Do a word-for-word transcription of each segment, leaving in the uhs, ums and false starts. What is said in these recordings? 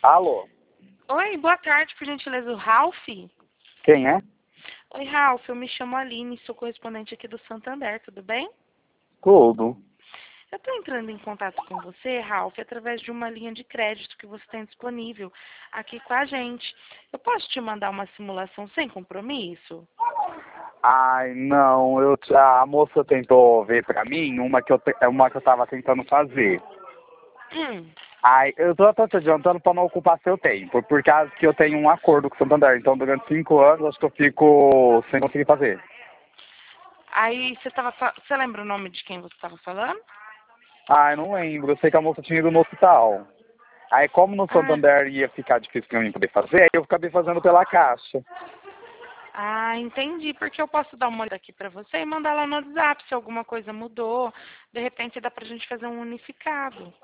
Alô? Oi, boa tarde, por gentileza, o Ralph? Quem é? Oi, Ralph, eu me chamo Aline, sou correspondente aqui do Santander, tudo bem? Tudo. Eu estou entrando em contato com você, Ralph, através de uma linha de crédito que você tem disponível aqui com a gente. Eu posso te mandar uma simulação sem compromisso? Ai, não, eu, a moça tentou ver pra mim uma que eu, te- uma que eu tava tentando fazer. Hum. Ai, eu tô, tô te adiantando pra não ocupar seu tempo, por causa que eu tenho um acordo com o Santander, então durante cinco anos acho que eu fico sem conseguir fazer. Aí, você tava, fa- você lembra o nome de quem você estava falando? Ai, não lembro, eu sei que a moça tinha ido no hospital. Aí como no Ah, Santander ia ficar difícil pra mim poder fazer, aí eu acabei fazendo pela caixa. ah, entendi, porque eu posso dar uma olhada aqui pra você e mandar lá no WhatsApp se alguma coisa mudou. De repente dá pra gente fazer um unificado.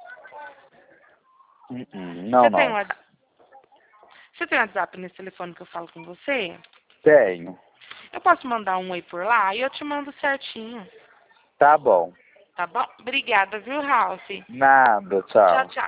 Hum, hum, Não, Você tem não. um WhatsApp? Você tem WhatsApp nesse telefone que eu falo com você? Tenho. Eu posso mandar um oi por lá e eu te mando certinho. Tá bom. Tá bom? Obrigada, viu, Ralph? Nada, Tchau, tchau. tchau.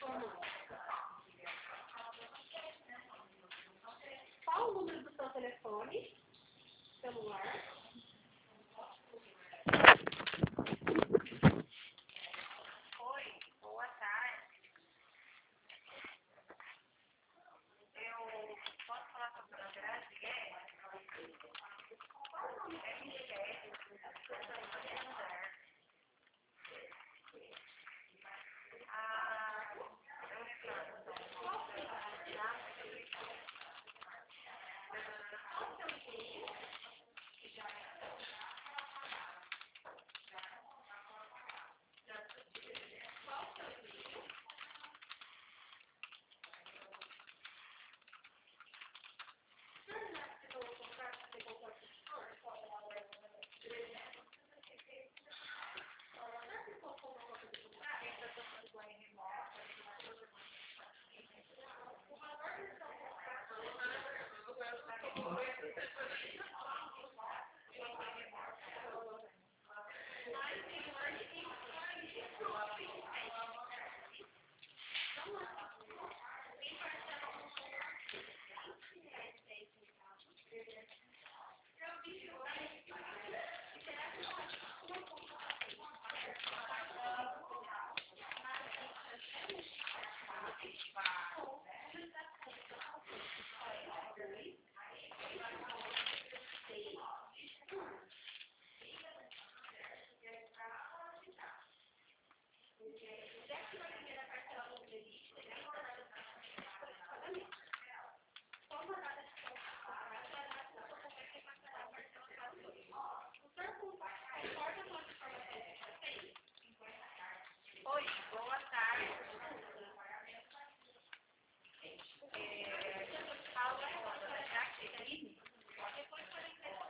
Qual o número do seu telefone? Celular? Oi, boa tarde. Eu posso falar com a senhora Graziella? É Michele, ah, eu retorno. Oi, boa tarde. É, fala com a dona Jaqueline. Depois foi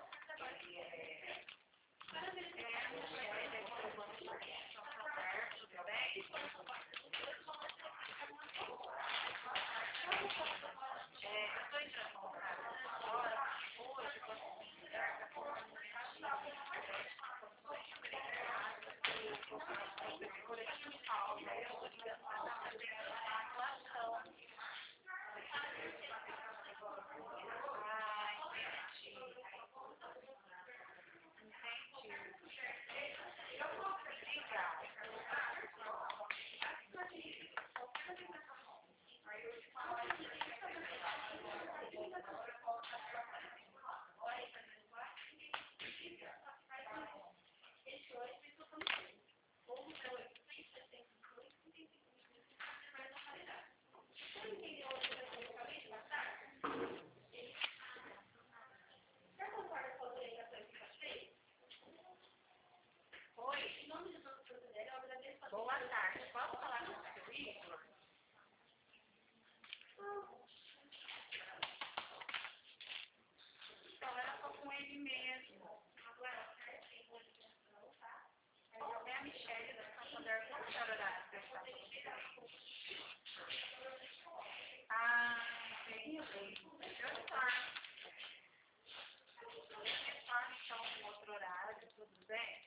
boa tarde. Posso falar com o seu Igor? Então, era só com ele mesmo. Agora, é a Michele da Santander. Qual que era a Ah, entendi. Eu retorno. Eu retorno, então, um outro horário, tudo bem?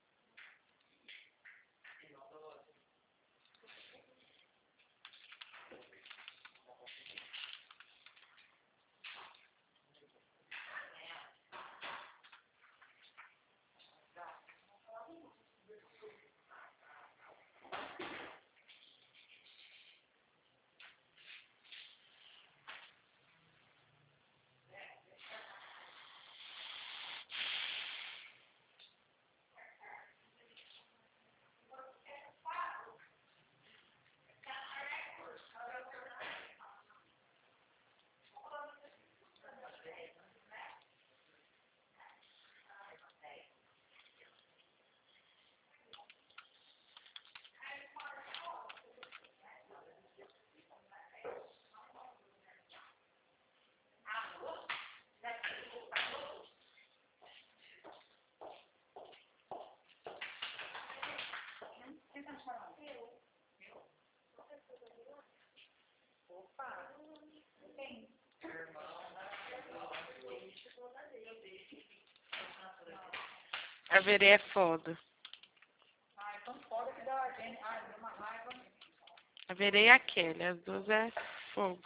A Verê é foda. Ah, então foda que dá a gente. Ah, deu uma raiva. A Verei e a Kelly, as duas é fogo.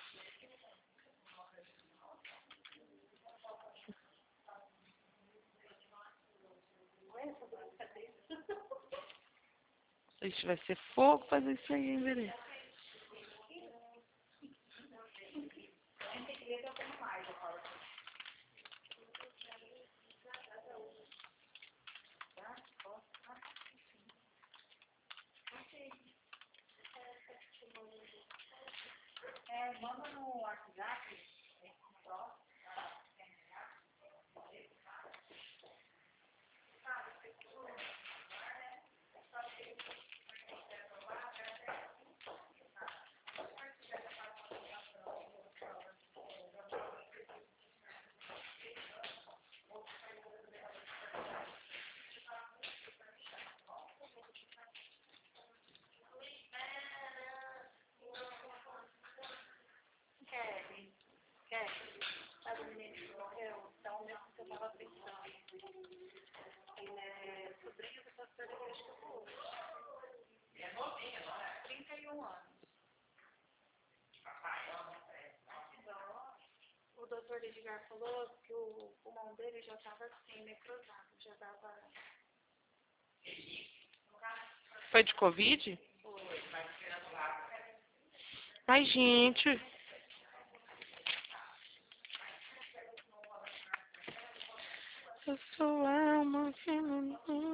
Ixi, vai ser fogo fazer isso aí, hein, Verei? É, manda no WhatsApp. Kelly, Kelly, sabe o menino que morreu? Então, mesmo que eu tava pensando. Ele é sobrinho do pastor da igreja que eu vou hoje. É novinho, não é? trinta e um anos. O doutor Edgar falou que o pulmão dele já estava assim, necrosado, já dava. Foi de Covid? Ai, gente. Eu sou alma que não...